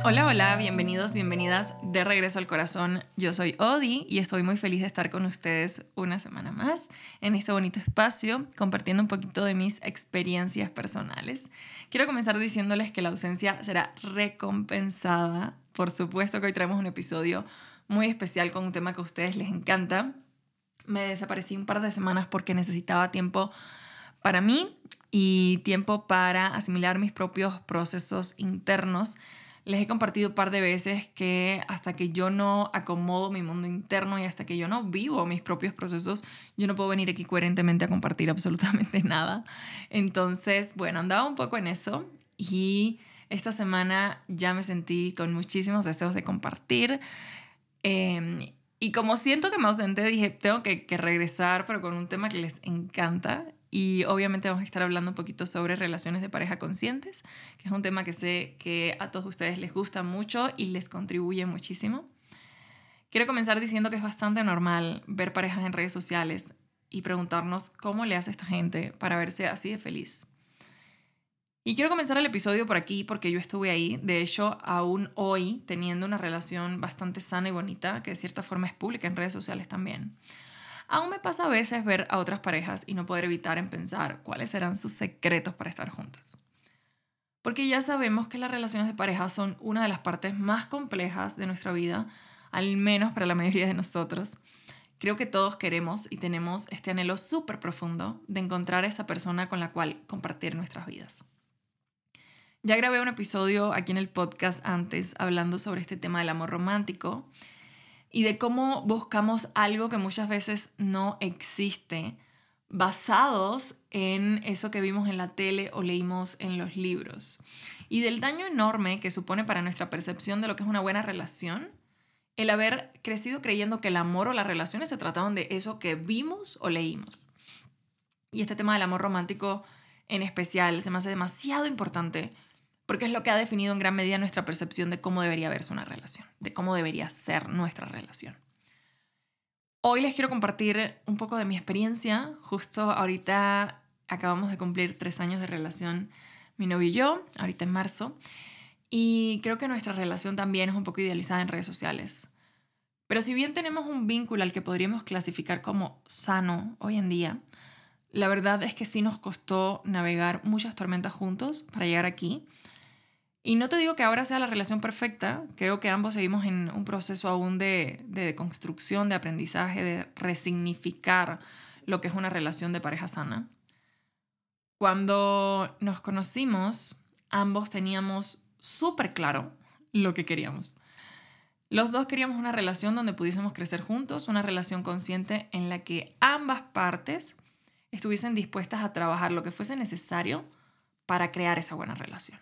Hola, hola, bienvenidos, bienvenidas de regreso al corazón. Yo soy Odi y estoy muy feliz de estar con ustedes una semana más en este bonito espacio, compartiendo un poquito de mis experiencias personales. Quiero comenzar diciéndoles que la ausencia será recompensada. Por supuesto que hoy traemos un episodio muy especial con un tema que a ustedes les encanta. Me desaparecí un par de semanas porque necesitaba tiempo para mí y tiempo para asimilar mis propios procesos internos. Les he compartido un par de veces que hasta que yo no acomodo mi mundo interno y hasta que yo no vivo mis propios procesos, yo no puedo venir aquí coherentemente a compartir absolutamente nada. Entonces, bueno, andaba un poco en eso y esta semana ya me sentí con muchísimos deseos de compartir. Y como siento que me ausenté, dije, tengo que regresar, pero con un tema que les encanta. Y obviamente vamos a estar hablando un poquito sobre relaciones de pareja conscientes, que es un tema que sé que a todos ustedes les gusta mucho y les contribuye muchísimo. Quiero comenzar diciendo que es bastante normal ver parejas en redes sociales y preguntarnos cómo le hace esta gente para verse así de feliz. Y quiero comenzar el episodio por aquí porque yo estuve ahí, de hecho, aún hoy teniendo una relación bastante sana y bonita, que de cierta forma es pública en redes sociales también. Aún me pasa a veces ver a otras parejas y no poder evitar en pensar cuáles serán sus secretos para estar juntos. Porque ya sabemos que las relaciones de pareja son una de las partes más complejas de nuestra vida, al menos para la mayoría de nosotros. Creo que todos queremos y tenemos este anhelo súper profundo de encontrar a esa persona con la cual compartir nuestras vidas. Ya grabé un episodio aquí en el podcast antes hablando sobre este tema del amor romántico y de cómo buscamos algo que muchas veces no existe, basados en eso que vimos en la tele o leímos en los libros. Y del daño enorme que supone para nuestra percepción de lo que es una buena relación, el haber crecido creyendo que el amor o las relaciones se trataban de eso que vimos o leímos. Y este tema del amor romántico en especial se me hace demasiado importante porque es lo que ha definido en gran medida nuestra percepción de cómo debería verse una relación, de cómo debería ser nuestra relación. Hoy les quiero compartir un poco de mi experiencia. Justo ahorita acabamos de cumplir 3 años de relación, mi novio y yo, ahorita en marzo. Y creo que nuestra relación también es un poco idealizada en redes sociales. Pero si bien tenemos un vínculo al que podríamos clasificar como sano hoy en día, la verdad es que sí nos costó navegar muchas tormentas juntos para llegar aquí. Y no te digo que ahora sea la relación perfecta, creo que ambos seguimos en un proceso aún de construcción, de aprendizaje, de resignificar lo que es una relación de pareja sana. Cuando nos conocimos, ambos teníamos súper claro lo que queríamos. Los dos queríamos una relación donde pudiésemos crecer juntos, una relación consciente en la que ambas partes estuviesen dispuestas a trabajar lo que fuese necesario para crear esa buena relación.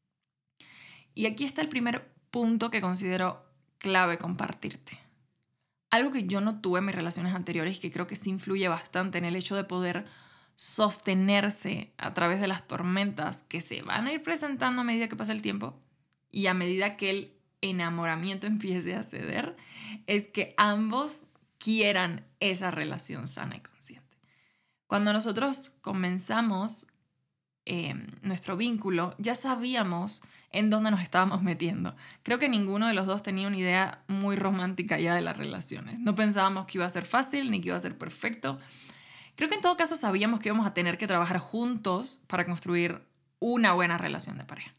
Y aquí está el primer punto que considero clave compartirte. Algo que yo no tuve en mis relaciones anteriores y que creo que sí influye bastante en el hecho de poder sostenerse a través de las tormentas que se van a ir presentando a medida que pasa el tiempo y a medida que el enamoramiento empiece a ceder, es que ambos quieran esa relación sana y consciente. Cuando nosotros comenzamos nuestro vínculo, ya sabíamos en dónde nos estábamos metiendo. Creo que ninguno de los dos tenía una idea muy romántica ya de las relaciones. No pensábamos que iba a ser fácil ni que iba a ser perfecto. Creo que en todo caso sabíamos que íbamos a tener que trabajar juntos para construir una buena relación de pareja.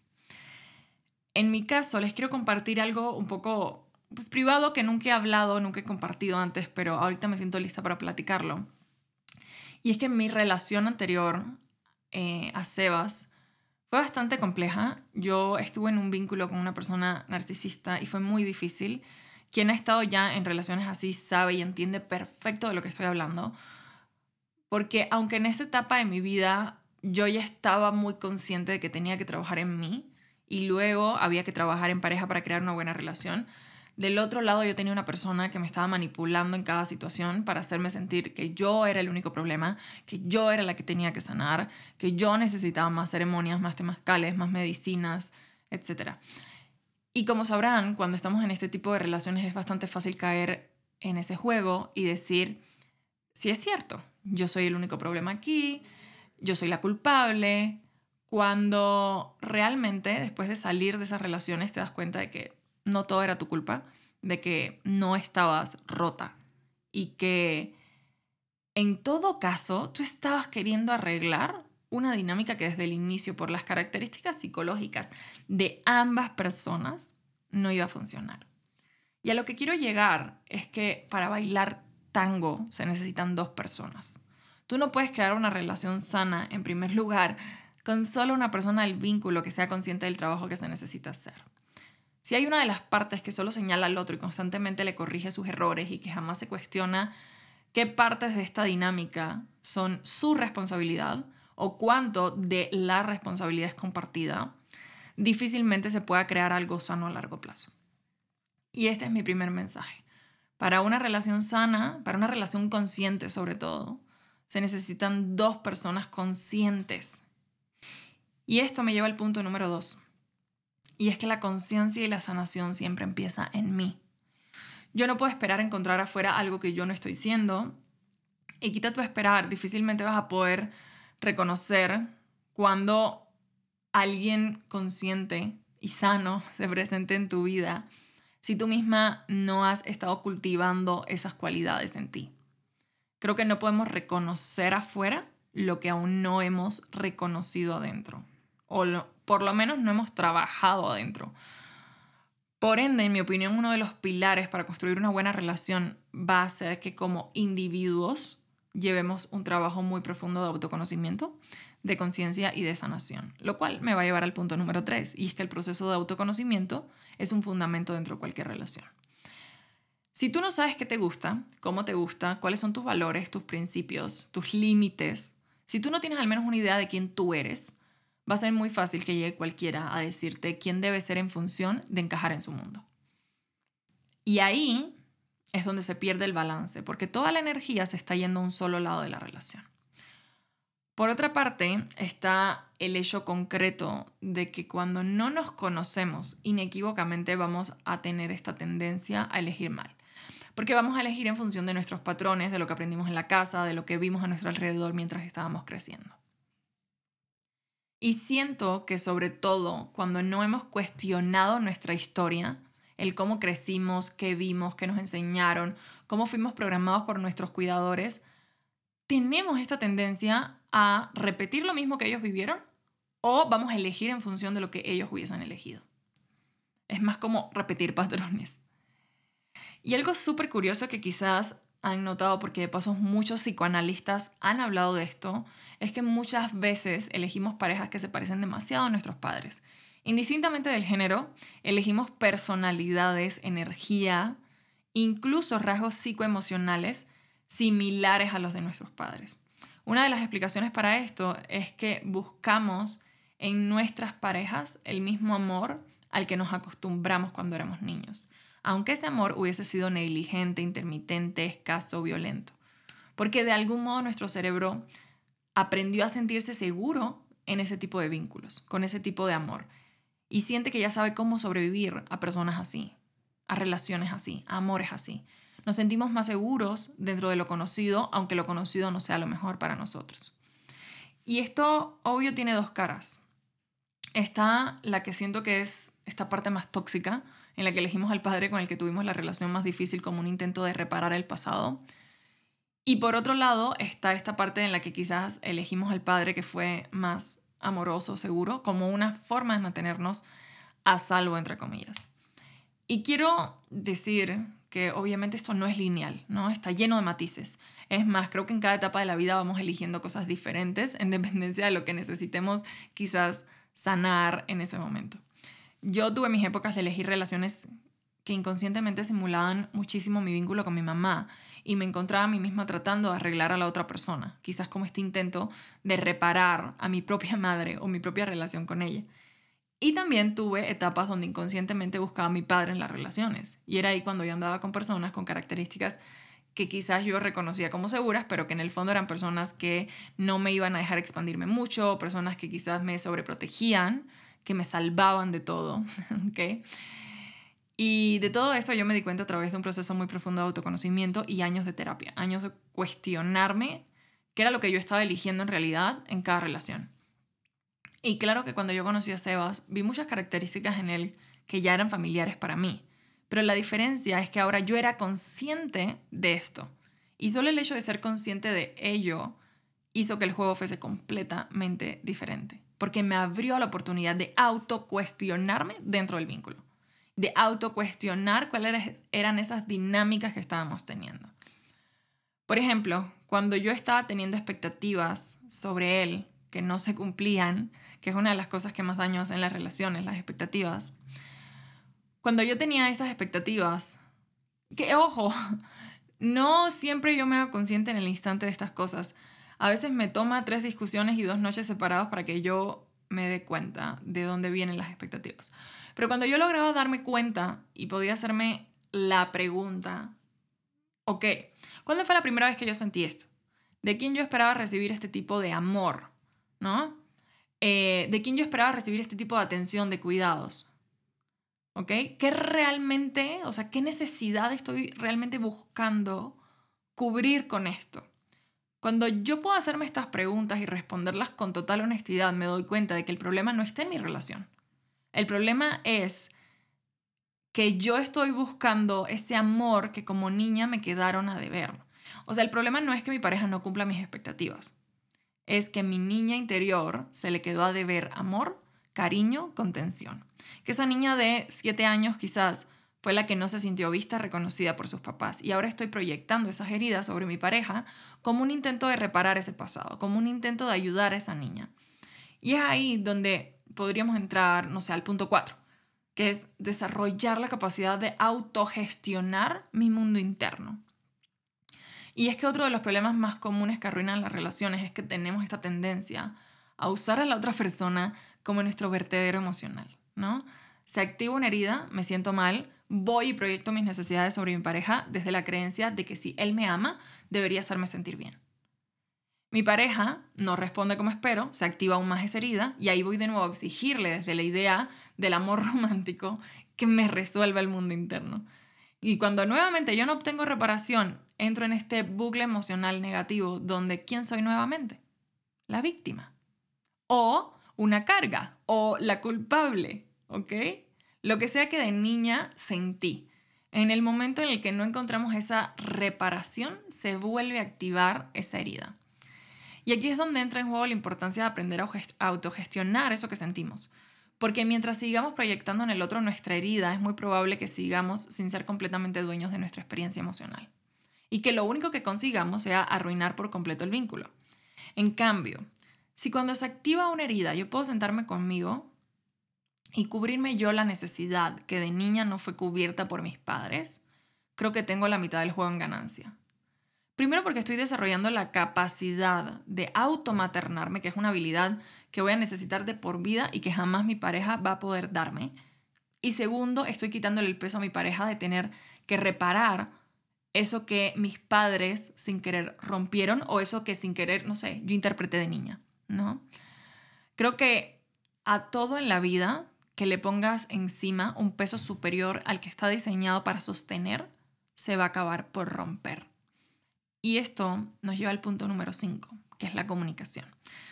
En mi caso, les quiero compartir algo un poco privado que nunca he hablado, nunca he compartido antes, pero ahorita me siento lista para platicarlo. Y es que mi relación anterior a Sebas fue bastante compleja. Yo estuve en un vínculo con una persona narcisista y fue muy difícil. Quien ha estado ya en relaciones así sabe y entiende perfecto de lo que estoy hablando. Porque aunque en esa etapa de mi vida yo ya estaba muy consciente de que tenía que trabajar en mí y luego había que trabajar en pareja para crear una buena relación, del otro lado yo tenía una persona que me estaba manipulando en cada situación para hacerme sentir que yo era el único problema, que yo era la que tenía que sanar, que yo necesitaba más ceremonias, más temazcales, más medicinas, etc. Y como sabrán, cuando estamos en este tipo de relaciones es bastante fácil caer en ese juego y decir, sí es cierto, yo soy el único problema aquí, yo soy la culpable, cuando realmente después de salir de esas relaciones te das cuenta de que no todo era tu culpa, de que no estabas rota y que en todo caso tú estabas queriendo arreglar una dinámica que desde el inicio, por las características psicológicas de ambas personas, no iba a funcionar. Y a lo que quiero llegar es que para bailar tango se necesitan dos personas. Tú no puedes crear una relación sana, en primer lugar, con solo una persona del vínculo que sea consciente del trabajo que se necesita hacer. Si hay una de las partes que solo señala al otro y constantemente le corrige sus errores y que jamás se cuestiona qué partes de esta dinámica son su responsabilidad o cuánto de la responsabilidad es compartida, difícilmente se pueda crear algo sano a largo plazo. Y este es mi primer mensaje. Para una relación sana, para una relación consciente sobre todo, se necesitan dos personas conscientes. Y esto me lleva al punto número 2. Y es que la conciencia y la sanación siempre empieza en mí. Yo no puedo esperar a encontrar afuera algo que yo no estoy siendo. Y quita tu esperar, difícilmente vas a poder reconocer cuando alguien consciente y sano se presente en tu vida si tú misma no has estado cultivando esas cualidades en ti. Creo que no podemos reconocer afuera lo que aún no hemos reconocido adentro. Por lo menos no hemos trabajado adentro. Por ende, en mi opinión, uno de los pilares para construir una buena relación va a ser que como individuos llevemos un trabajo muy profundo de autoconocimiento, de conciencia y de sanación. Lo cual me va a llevar al punto número 3, y es que el proceso de autoconocimiento es un fundamento dentro de cualquier relación. Si tú no sabes qué te gusta, cómo te gusta, cuáles son tus valores, tus principios, tus límites, si tú no tienes al menos una idea de quién tú eres, va a ser muy fácil que llegue cualquiera a decirte quién debe ser en función de encajar en su mundo. Y ahí es donde se pierde el balance, porque toda la energía se está yendo a un solo lado de la relación. Por otra parte, está el hecho concreto de que cuando no nos conocemos, inequívocamente vamos a tener esta tendencia a elegir mal. Porque vamos a elegir en función de nuestros patrones, de lo que aprendimos en la casa, de lo que vimos a nuestro alrededor mientras estábamos creciendo. Y siento que sobre todo cuando no hemos cuestionado nuestra historia, el cómo crecimos, qué vimos, qué nos enseñaron, cómo fuimos programados por nuestros cuidadores, tenemos esta tendencia a repetir lo mismo que ellos vivieron o vamos a elegir en función de lo que ellos hubiesen elegido. Es más como repetir patrones. Y algo súper curioso que quizás han notado, porque de paso muchos psicoanalistas han hablado de esto, es que muchas veces elegimos parejas que se parecen demasiado a nuestros padres. Indistintamente del género, elegimos personalidades, energía, incluso rasgos psicoemocionales similares a los de nuestros padres. Una de las explicaciones para esto es que buscamos en nuestras parejas el mismo amor al que nos acostumbramos cuando éramos niños, aunque ese amor hubiese sido negligente, intermitente, escaso, violento. Porque de algún modo nuestro cerebro aprendió a sentirse seguro en ese tipo de vínculos, con ese tipo de amor. Y siente que ya sabe cómo sobrevivir a personas así, a relaciones así, a amores así. Nos sentimos más seguros dentro de lo conocido, aunque lo conocido no sea lo mejor para nosotros. Y esto, obvio, tiene dos caras. Está la que siento que es esta parte más tóxica, en la que elegimos al padre con el que tuvimos la relación más difícil como un intento de reparar el pasado. Y por otro lado está esta parte en la que quizás elegimos al padre que fue más amoroso, seguro, como una forma de mantenernos a salvo, entre comillas. Y quiero decir que obviamente esto no es lineal, ¿no? Está lleno de matices. Es más, creo que en cada etapa de la vida vamos eligiendo cosas diferentes en dependencia de lo que necesitemos quizás sanar en ese momento. Yo tuve mis épocas de elegir relaciones que inconscientemente simulaban muchísimo mi vínculo con mi mamá y me encontraba a mí misma tratando de arreglar a la otra persona, quizás como este intento de reparar a mi propia madre o mi propia relación con ella. Y también tuve etapas donde inconscientemente buscaba a mi padre en las relaciones y era ahí cuando yo andaba con personas con características que quizás yo reconocía como seguras, pero que en el fondo eran personas que no me iban a dejar expandirme mucho, personas que quizás me sobreprotegían, que me salvaban de todo, ¿ok? Y de todo esto yo me di cuenta a través de un proceso muy profundo de autoconocimiento y años de terapia, años de cuestionarme qué era lo que yo estaba eligiendo en realidad en cada relación. Y claro que cuando yo conocí a Sebas, vi muchas características en él que ya eran familiares para mí. Pero la diferencia es que ahora yo era consciente de esto. Y solo el hecho de ser consciente de ello hizo que el juego fuese completamente diferente. Porque me abrió la oportunidad de autocuestionarme dentro del vínculo. De autocuestionar cuáles eran esas dinámicas que estábamos teniendo. Por ejemplo, cuando yo estaba teniendo expectativas sobre él que no se cumplían, que es una de las cosas que más daño hacen en las relaciones, las expectativas. Cuando yo tenía estas expectativas, que ojo, no siempre yo me hago consciente en el instante de estas cosas. A veces me toma 3 discusiones y 2 noches separadas para que yo me dé cuenta de dónde vienen las expectativas. Pero cuando yo lograba darme cuenta y podía hacerme la pregunta, ok, ¿cuándo fue la primera vez que yo sentí esto? ¿De quién yo esperaba recibir este tipo de amor? ¿No? ¿De quién yo esperaba recibir este tipo de atención, de cuidados? ¿Ok? ¿Qué realmente, o sea, qué necesidad estoy realmente buscando cubrir con esto? Cuando yo puedo hacerme estas preguntas y responderlas con total honestidad, me doy cuenta de que el problema no está en mi relación. El problema es que yo estoy buscando ese amor que como niña me quedaron a deber. O sea, el problema no es que mi pareja no cumpla mis expectativas. Es que mi niña interior se le quedó a deber amor, cariño, contención. Que esa niña de 7 años quizás fue la que no se sintió vista, reconocida por sus papás. Y ahora estoy proyectando esas heridas sobre mi pareja como un intento de reparar ese pasado, como un intento de ayudar a esa niña. Y es ahí donde podríamos entrar, no sé, al punto 4, que es desarrollar la capacidad de autogestionar mi mundo interno. Y es que otro de los problemas más comunes que arruinan las relaciones es que tenemos esta tendencia a usar a la otra persona como nuestro vertedero emocional, ¿no? Se activa una herida, me siento mal, voy y proyecto mis necesidades sobre mi pareja desde la creencia de que si él me ama, debería hacerme sentir bien. Mi pareja no responde como espero, se activa aún más esa herida y ahí voy de nuevo a exigirle desde la idea del amor romántico que me resuelva el mundo interno. Y cuando nuevamente yo no obtengo reparación, entro en este bucle emocional negativo donde ¿quién soy nuevamente? La víctima. O una carga. O la culpable. ¿Ok? Lo que sea que de niña sentí. En el momento en el que no encontramos esa reparación, se vuelve a activar esa herida. Y aquí es donde entra en juego la importancia de aprender a autogestionar eso que sentimos. Porque mientras sigamos proyectando en el otro nuestra herida, es muy probable que sigamos sin ser completamente dueños de nuestra experiencia emocional. Y que lo único que consigamos sea arruinar por completo el vínculo. En cambio, si cuando se activa una herida yo puedo sentarme conmigo y cubrirme yo la necesidad que de niña no fue cubierta por mis padres, creo que tengo la mitad del juego en ganancia. Primero porque estoy desarrollando la capacidad de automaternarme, que es una habilidad que voy a necesitar de por vida y que jamás mi pareja va a poder darme. Y segundo, estoy quitándole el peso a mi pareja de tener que reparar eso que mis padres sin querer rompieron o eso que sin querer, no sé, yo interpreté de niña, ¿no? Creo que a todo en la vida que le pongas encima un peso superior al que está diseñado para sostener, se va a acabar por romper. Y esto nos lleva al punto número 5, que es la comunicación.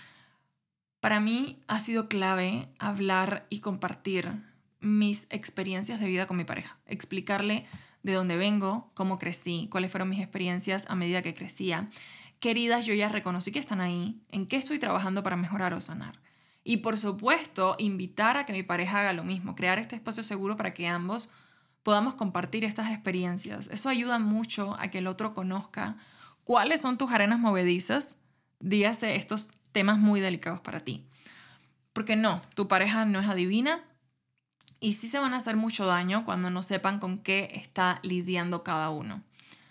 Para mí ha sido clave hablar y compartir mis experiencias de vida con mi pareja. Explicarle de dónde vengo, cómo crecí, cuáles fueron mis experiencias a medida que crecía, qué heridas yo ya reconocí que están ahí, en qué estoy trabajando para mejorar o sanar. Y por supuesto, invitar a que mi pareja haga lo mismo, crear este espacio seguro para que ambos podamos compartir estas experiencias. Eso ayuda mucho a que el otro conozca cuáles son tus arenas movedizas, dígase estos temas muy delicados para ti. Porque no, tu pareja no es adivina y sí se van a hacer mucho daño cuando no sepan con qué está lidiando cada uno.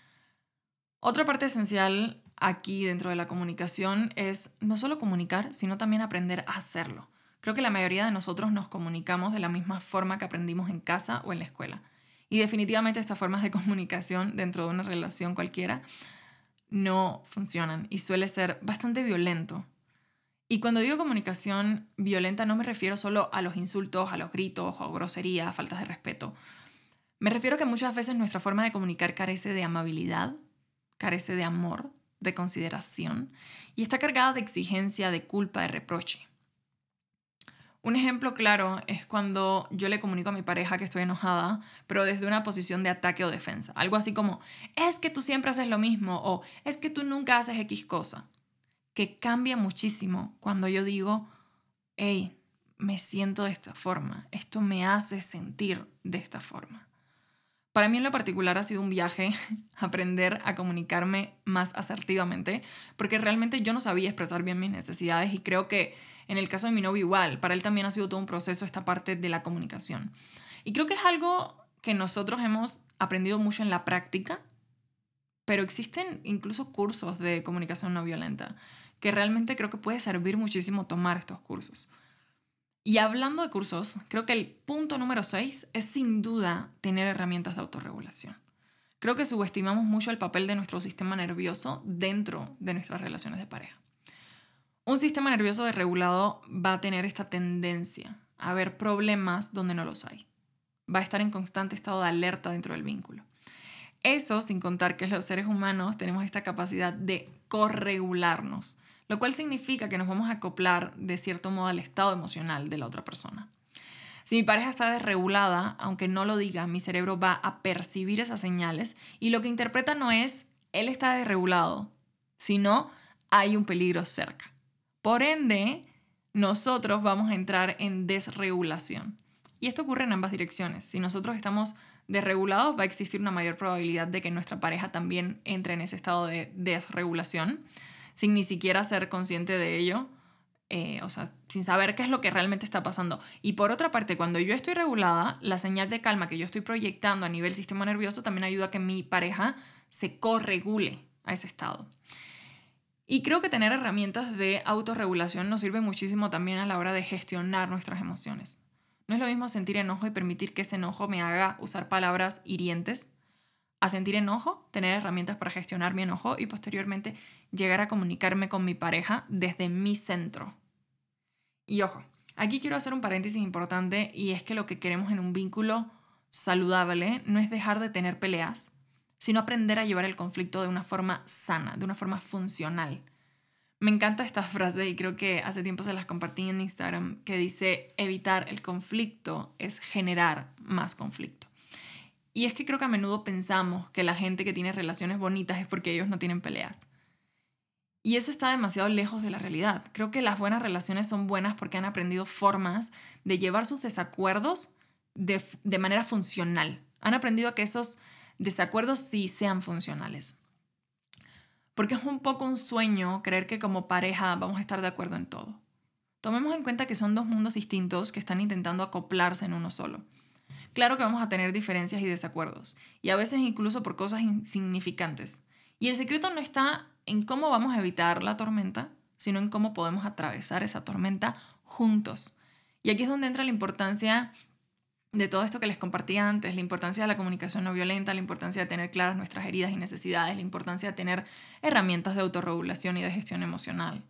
Otra parte esencial aquí dentro de la comunicación es no solo comunicar, sino también aprender a hacerlo. Creo que la mayoría de nosotros nos comunicamos de la misma forma que aprendimos en casa o en la escuela. Y definitivamente estas formas de comunicación dentro de una relación cualquiera no funcionan y suele ser bastante violento. Y cuando digo comunicación violenta no me refiero solo a los insultos, a los gritos o groserías, faltas de respeto. Me refiero a que muchas veces nuestra forma de comunicar carece de amabilidad, carece de amor, de consideración y está cargada de exigencia, de culpa, de reproche. Un ejemplo claro es cuando yo le comunico a mi pareja que estoy enojada, pero desde una posición de ataque o defensa. Algo así como, es que tú siempre haces lo mismo o es que tú nunca haces X cosa. Que cambia muchísimo cuando yo digo, hey, me siento de esta forma, esto me hace sentir de esta forma. Para mí en lo particular ha sido un viaje aprender a comunicarme más asertivamente, porque realmente yo no sabía expresar bien mis necesidades y creo que en el caso de mi novio igual, para él también ha sido todo un proceso esta parte de la comunicación. Y creo que es algo que nosotros hemos aprendido mucho en la práctica, pero existen incluso cursos de comunicación no violenta, que realmente creo que puede servir muchísimo tomar estos cursos. Y hablando de cursos, creo que el punto número 6 es sin duda tener herramientas de autorregulación. Creo que subestimamos mucho el papel de nuestro sistema nervioso dentro de nuestras relaciones de pareja. Un sistema nervioso desregulado va a tener esta tendencia a ver problemas donde no los hay. Va a estar en constante estado de alerta dentro del vínculo. Eso sin contar que los seres humanos tenemos esta capacidad de corregularnos, lo cual significa que nos vamos a acoplar de cierto modo al estado emocional de la otra persona. Si mi pareja está desregulada, aunque no lo diga, mi cerebro va a percibir esas señales y lo que interpreta no es él está desregulado, sino hay un peligro cerca. Por ende, nosotros vamos a entrar en desregulación. Y esto ocurre en ambas direcciones. Si nosotros estamos desregulados, va a existir una mayor probabilidad de que nuestra pareja también entre en ese estado de desregulación, sin ni siquiera ser consciente de ello, o sea, sin saber qué es lo que realmente está pasando. Y por otra parte, cuando yo estoy regulada, la señal de calma que yo estoy proyectando a nivel sistema nervioso también ayuda a que mi pareja se corregule a ese estado. Y creo que tener herramientas de autorregulación nos sirve muchísimo también a la hora de gestionar nuestras emociones. No es lo mismo sentir enojo y permitir que ese enojo me haga usar palabras hirientes, a sentir enojo, tener herramientas para gestionar mi enojo y posteriormente llegar a comunicarme con mi pareja desde mi centro. Y ojo, aquí quiero hacer un paréntesis importante y es que lo que queremos en un vínculo saludable no es dejar de tener peleas, sino aprender a llevar el conflicto de una forma sana, de una forma funcional. Me encanta esta frase y creo que hace tiempo se las compartí en Instagram que dice evitar el conflicto es generar más conflicto. Y es que creo que a menudo pensamos que la gente que tiene relaciones bonitas es porque ellos no tienen peleas. Y eso está demasiado lejos de la realidad. Creo que las buenas relaciones son buenas porque han aprendido formas de llevar sus desacuerdos de manera funcional. Han aprendido a que esos desacuerdos sí sean funcionales. Porque es un poco un sueño creer que como pareja vamos a estar de acuerdo en todo. Tomemos en cuenta que son dos mundos distintos que están intentando acoplarse en uno solo. Claro que vamos a tener diferencias y desacuerdos, y a veces incluso por cosas insignificantes. Y el secreto no está en cómo vamos a evitar la tormenta, sino en cómo podemos atravesar esa tormenta juntos. Y aquí es donde entra la importancia de todo esto que les compartí antes, la importancia de la comunicación no violenta, la importancia de tener claras nuestras heridas y necesidades, la importancia de tener herramientas de autorregulación y de gestión emocional.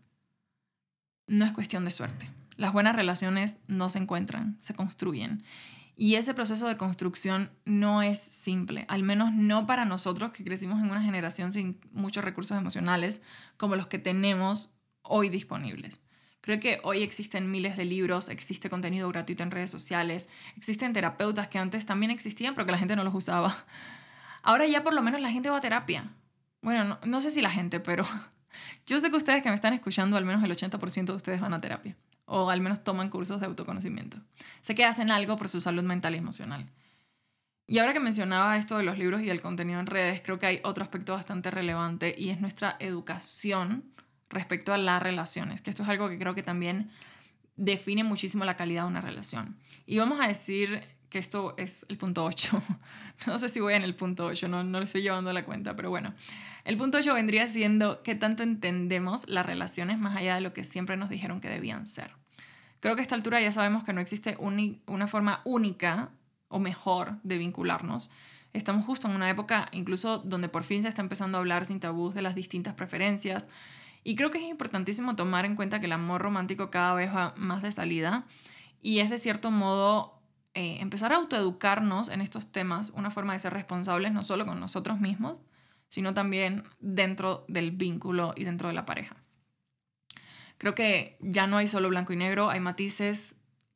No es cuestión de suerte. Las buenas relaciones no se encuentran, se construyen. Y ese proceso de construcción no es simple, al menos no para nosotros que crecimos en una generación sin muchos recursos emocionales como los que tenemos hoy disponibles. Creo que hoy existen miles de libros, existe contenido gratuito en redes sociales, existen terapeutas que antes también existían pero que la gente no los usaba. Ahora ya por lo menos la gente va a terapia. Bueno, no sé si la gente, pero yo sé que ustedes que me están escuchando, al menos el 80% de ustedes van a terapia. O al menos toman cursos de autoconocimiento. Sé que hacen algo por su salud mental y emocional. Y ahora que mencionaba esto de los libros y del contenido en redes, creo que hay otro aspecto bastante relevante y es nuestra educación respecto a las relaciones, que esto es algo que creo que también define muchísimo la calidad de una relación. Y vamos a decir que esto es el punto 8. No sé si voy en el punto 8, no le estoy llevando la cuenta, pero bueno. El punto 8 vendría siendo qué tanto entendemos las relaciones más allá de lo que siempre nos dijeron que debían ser. Creo que a esta altura ya sabemos que no existe una forma única o mejor de vincularnos. Estamos justo en una época incluso donde por fin se está empezando a hablar sin tabús de las distintas preferencias. Y creo que es importantísimo tomar en cuenta que el amor romántico cada vez va más de salida y es de cierto modo empezar a autoeducarnos en estos temas, una forma de ser responsables no solo con nosotros mismos, sino también dentro del vínculo y dentro de la pareja. Creo que ya no hay solo blanco y negro, hay matices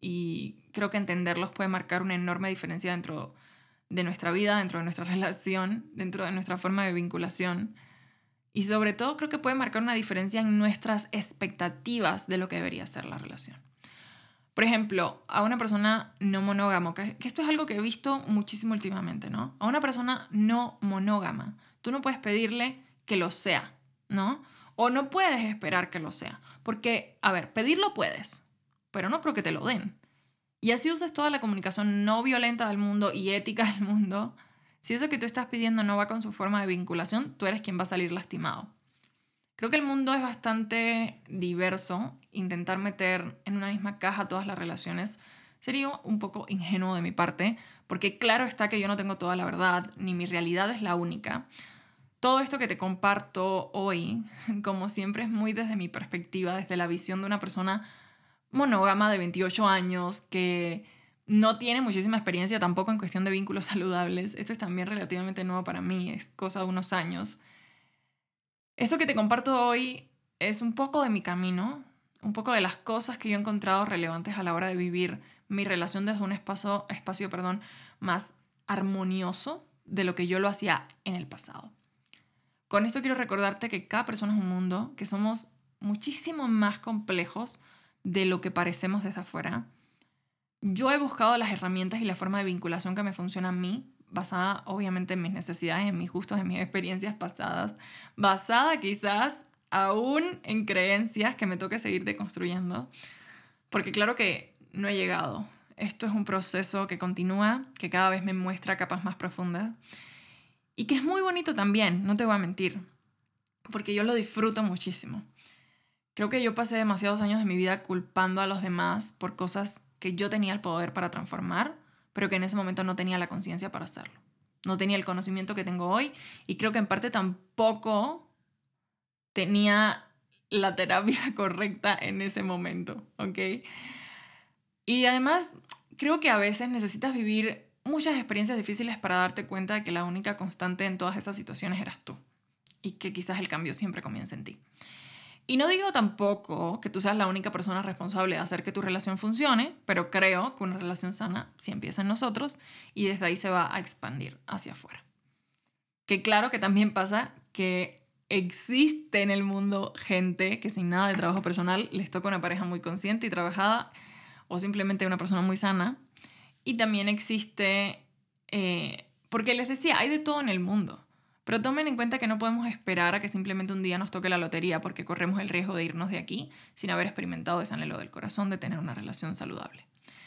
y creo que entenderlos puede marcar una enorme diferencia dentro de nuestra vida, dentro de nuestra relación, dentro de nuestra forma de vinculación. Y sobre todo creo que puede marcar una diferencia en nuestras expectativas de lo que debería ser la relación. Por ejemplo, a una persona no monógama, que esto es algo que he visto muchísimo últimamente, ¿no? A una persona no monógama, tú no puedes pedirle que lo sea, ¿no? O no puedes esperar que lo sea. Porque, a ver, pedirlo puedes, pero no creo que te lo den. Y así uses toda la comunicación no violenta del mundo y ética del mundo. Si eso que tú estás pidiendo no va con su forma de vinculación, tú eres quien va a salir lastimado. Creo que el mundo es bastante diverso. Intentar meter en una misma caja todas las relaciones sería un poco ingenuo de mi parte, porque claro está que yo no tengo toda la verdad, ni mi realidad es la única. Todo esto que te comparto hoy, como siempre, es muy desde mi perspectiva, desde la visión de una persona monógama de 28 años que no tiene muchísima experiencia tampoco en cuestión de vínculos saludables. Esto es también relativamente nuevo para mí, es cosa de unos años. Esto que te comparto hoy es un poco de mi camino, un poco de las cosas que yo he encontrado relevantes a la hora de vivir mi relación desde un espacio más armonioso de lo que yo lo hacía en el pasado. Con esto quiero recordarte que cada persona es un mundo, que somos muchísimo más complejos de lo que parecemos desde afuera. Yo he buscado las herramientas y la forma de vinculación que me funciona a mí, basada obviamente en mis necesidades, en mis gustos, en mis experiencias pasadas, basada quizás aún en creencias que me toque seguir deconstruyendo, porque claro que no he llegado. Esto es un proceso que continúa, que cada vez me muestra capas más profundas y que es muy bonito también, no te voy a mentir, porque yo lo disfruto muchísimo. Creo que yo pasé demasiados años de mi vida culpando a los demás por cosas que yo tenía el poder para transformar, pero que en ese momento no tenía la conciencia para hacerlo. No tenía el conocimiento que tengo hoy y creo que en parte tampoco tenía la terapia correcta en ese momento, ¿ok? Y además creo que a veces necesitas vivir muchas experiencias difíciles para darte cuenta de que la única constante en todas esas situaciones eras tú y que quizás el cambio siempre comienza en ti. Y no digo tampoco que tú seas la única persona responsable de hacer que tu relación funcione, pero creo que una relación sana sí empieza en nosotros y desde ahí se va a expandir hacia afuera. Que claro que también pasa que existe en el mundo gente que sin nada de trabajo personal les toca una pareja muy consciente y trabajada o simplemente una persona muy sana. Y también existe, porque les decía, hay de todo en el mundo. Pero tomen en cuenta que no podemos esperar a que simplemente un día nos toque la lotería porque corremos el riesgo de irnos de aquí sin haber experimentado ese anhelo del corazón de tener una relación saludable.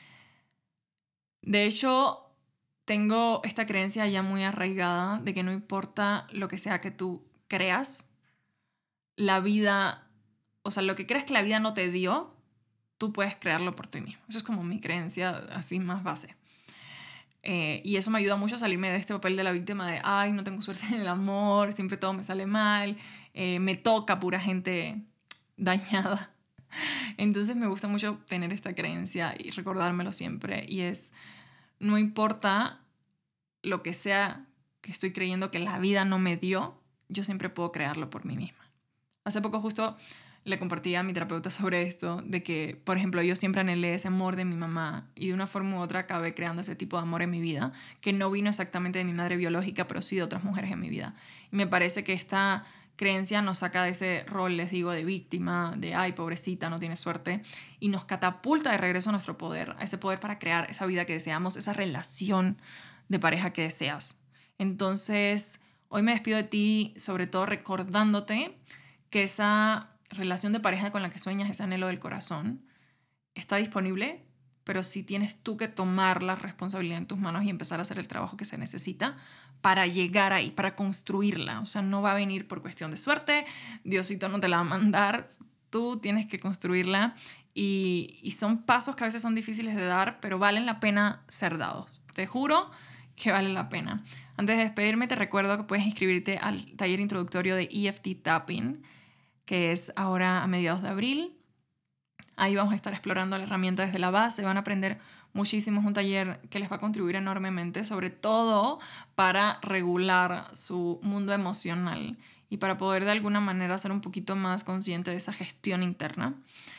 De hecho, tengo esta creencia ya muy arraigada de que no importa lo que sea que tú creas, la vida, o sea, lo que creas que la vida no te dio, tú puedes crearlo por ti mismo. Eso es como mi creencia así más base. Y eso me ayuda mucho a salirme de este papel de la víctima de, ay, no tengo suerte en el amor, siempre todo me sale mal, me toca pura gente dañada. Entonces me gusta mucho tener esta creencia y recordármelo siempre. Y es, no importa lo que sea que estoy creyendo que la vida no me dio, yo siempre puedo crearlo por mí misma. Hace poco justo le compartí a mi terapeuta sobre esto, de que, por ejemplo, yo siempre anhelé ese amor de mi mamá y de una forma u otra acabé creando ese tipo de amor en mi vida, que no vino exactamente de mi madre biológica, pero sí de otras mujeres en mi vida. Y me parece que esta creencia nos saca de ese rol, les digo, de víctima, de ay, pobrecita, no tiene suerte, y nos catapulta de regreso a nuestro poder, a ese poder para crear esa vida que deseamos, esa relación de pareja que deseas. Entonces, hoy me despido de ti, sobre todo recordándote que esa relación de pareja con la que sueñas, ese anhelo del corazón, está disponible, pero sí tienes tú que tomar la responsabilidad en tus manos y empezar a hacer el trabajo que se necesita para llegar ahí, para construirla. O sea, no va a venir por cuestión de suerte, Diosito no te la va a mandar, tú tienes que construirla y son pasos que a veces son difíciles de dar, pero valen la pena ser dados. Te juro que vale la pena. Antes de despedirme, te recuerdo que puedes inscribirte al taller introductorio de EFT Tapping, que es ahora a mediados de abril. Ahí vamos a estar explorando la herramienta desde la base. Van a aprender muchísimo. Es un taller que les va a contribuir enormemente, sobre todo para regular su mundo emocional y para poder de alguna manera ser un poquito más consciente de esa gestión interna.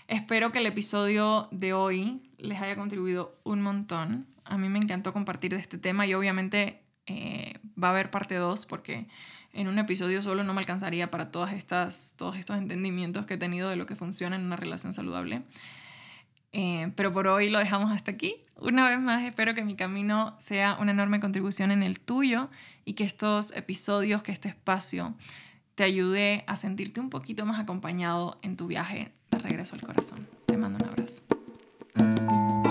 Espero que el episodio de hoy les haya contribuido un montón. A mí me encantó compartir de este tema y obviamente va a haber parte 2 porque en un episodio solo no me alcanzaría para todos estos entendimientos que he tenido de lo que funciona en una relación saludable. Pero por hoy lo dejamos hasta aquí. Una vez más, espero que mi camino sea una enorme contribución en el tuyo y que estos episodios, que este espacio te ayude a sentirte un poquito más acompañado en tu viaje de regreso al corazón. Te mando un abrazo.